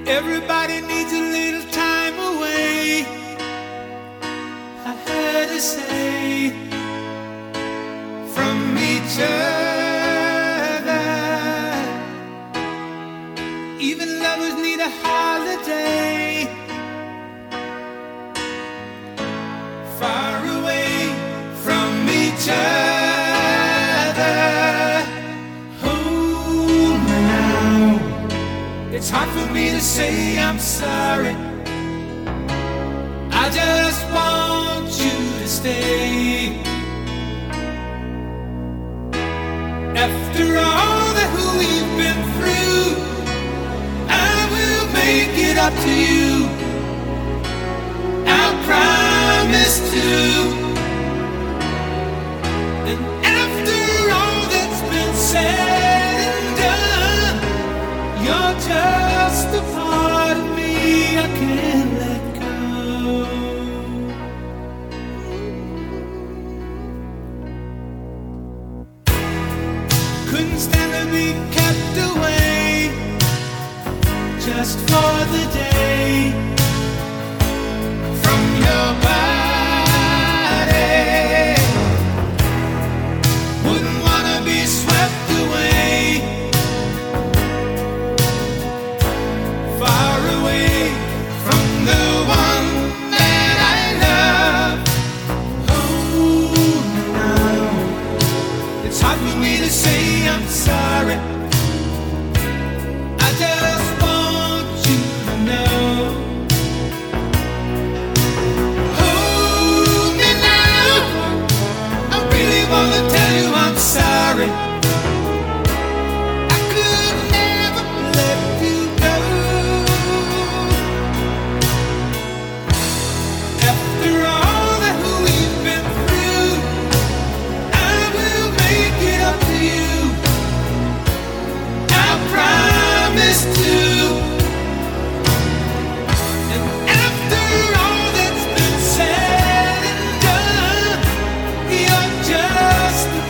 Everybody needs a little time away, I heard her say, from each other. Even lovers need a holiday, far away from each other. Hold me now. It's hard for me to say I'm sorry. I just want you to stay. After all that we've been through, I will make it up to you. I'll promise to. And after all that's been said and done, you're just a part of me I can't let go. Couldn't stand to be kept away just for the day from your body. Wouldn't wanna be swept away, far away from the one that I love. Oh, now it's hard for me to say I'm sorry.